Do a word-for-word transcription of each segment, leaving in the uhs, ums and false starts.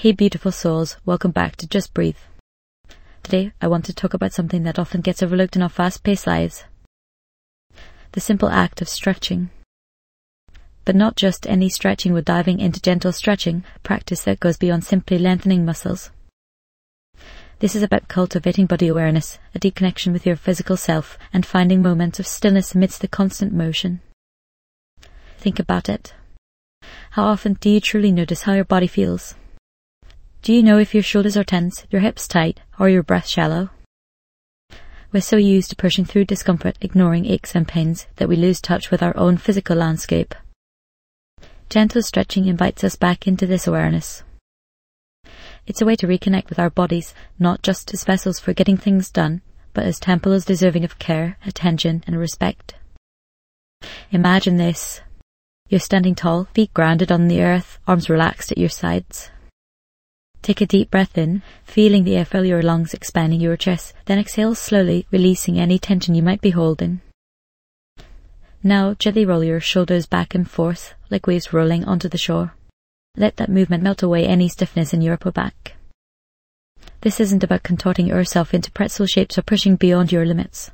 Hey beautiful souls, welcome back to Just Breathe. Today I want to talk about something that often gets overlooked in our fast-paced lives. The simple act of stretching. But not just any stretching, we're diving into gentle stretching, a practice that goes beyond simply lengthening muscles. This is about cultivating body awareness, a deep connection with your physical self, and finding moments of stillness amidst the constant motion. Think about it. How often do you truly notice how your body feels? Do you know if your shoulders are tense, your hips tight, or your breath shallow? We're so used to pushing through discomfort, ignoring aches and pains, that we lose touch with our own physical landscape. Gentle stretching invites us back into this awareness. It's a way to reconnect with our bodies, not just as vessels for getting things done, but as temples deserving of care, attention, and respect. Imagine this. You're standing tall, feet grounded on the earth, arms relaxed at your sides. Take a deep breath in, feeling the air fill your lungs, expanding your chest, then exhale slowly, releasing any tension you might be holding. Now gently roll your shoulders back and forth, like waves rolling onto the shore. Let that movement melt away any stiffness in your upper back. This isn't about contorting yourself into pretzel shapes or pushing beyond your limits.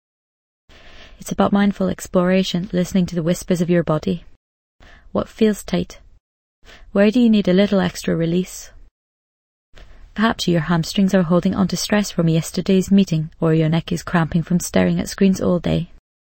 It's about mindful exploration, listening to the whispers of your body. What feels tight? Where do you need a little extra release? Perhaps your hamstrings are holding on to stress from yesterday's meeting, or your neck is cramping from staring at screens all day.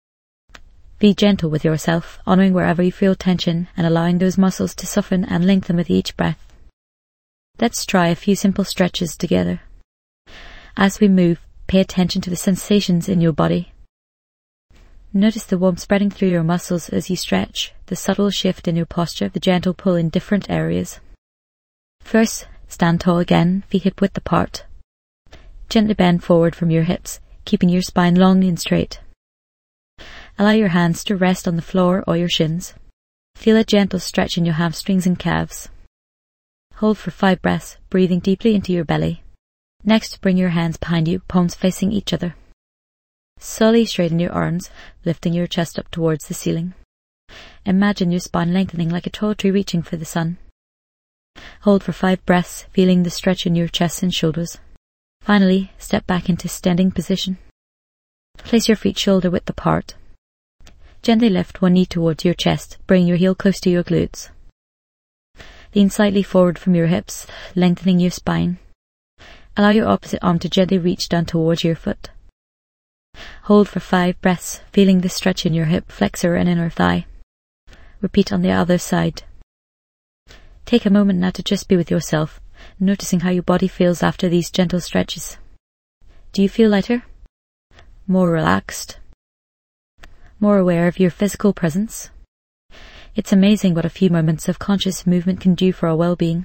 Be gentle with yourself, honouring wherever you feel tension and allowing those muscles to soften and lengthen with each breath. Let's try a few simple stretches together. As we move, pay attention to the sensations in your body. Notice the warmth spreading through your muscles as you stretch, the subtle shift in your posture, the gentle pull in different areas. First, stand tall again, feet hip-width apart. Gently bend forward from your hips, keeping your spine long and straight. Allow your hands to rest on the floor or your shins. Feel a gentle stretch in your hamstrings and calves. Hold for five breaths, breathing deeply into your belly. Next, bring your hands behind you, palms facing each other. Slowly straighten your arms, lifting your chest up towards the ceiling. Imagine your spine lengthening like a tall tree reaching for the sun. Hold for five breaths, feeling the stretch in your chest and shoulders. Finally, step back into standing position. Place your feet shoulder width apart. Gently lift one knee towards your chest, bring your heel close to your glutes. Lean slightly forward from your hips, lengthening your spine. Allow your opposite arm to gently reach down towards your foot. Hold for five breaths, feeling the stretch in your hip flexor and inner thigh. Repeat on the other side. Take a moment now to just be with yourself, noticing how your body feels after these gentle stretches. Do you feel lighter? More relaxed? More aware of your physical presence? It's amazing what a few moments of conscious movement can do for our well-being.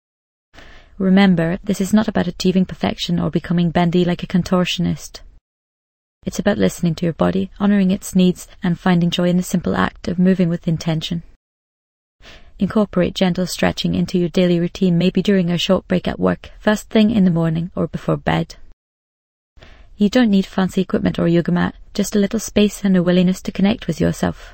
Remember, this is not about achieving perfection or becoming bendy like a contortionist. It's about listening to your body, honouring its needs, and finding joy in the simple act of moving with intention. Incorporate gentle stretching into your daily routine, maybe during a short break at work, first thing in the morning, or before bed. You don't need fancy equipment or yoga mat, just a little space and a willingness to connect with yourself.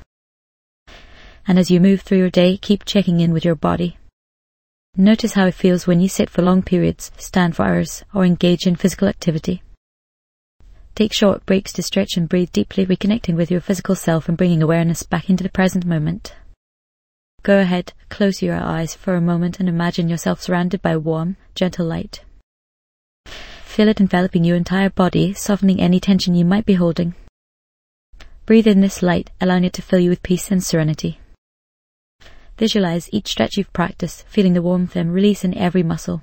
And as you move through your day, keep checking in with your body. Notice how it feels when you sit for long periods, stand for hours, or engage in physical activity. Take short breaks to stretch and breathe deeply, reconnecting with your physical self and bringing awareness back into the present moment. Go ahead, close your eyes for a moment and imagine yourself surrounded by warm, gentle light. Feel it enveloping your entire body, softening any tension you might be holding. Breathe in this light, allowing it to fill you with peace and serenity. Visualize each stretch you've practiced, feeling the warmth and release in every muscle.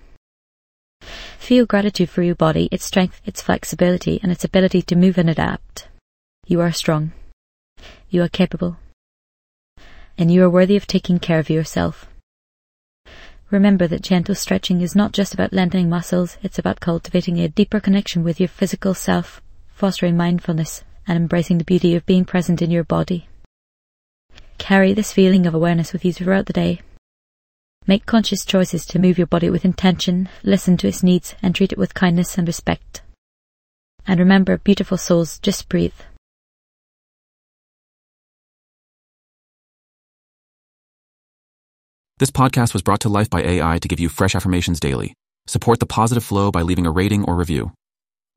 Feel gratitude for your body, its strength, its flexibility, and its ability to move and adapt. You are strong. You are capable. And you are worthy of taking care of yourself. Remember that gentle stretching is not just about lengthening muscles, it's about cultivating a deeper connection with your physical self, fostering mindfulness, and embracing the beauty of being present in your body. Carry this feeling of awareness with you throughout the day. Make conscious choices to move your body with intention, listen to its needs, and treat it with kindness and respect. And remember, beautiful souls, just breathe. This podcast was brought to life by A I to give you fresh affirmations daily. Support the positive flow by leaving a rating or review.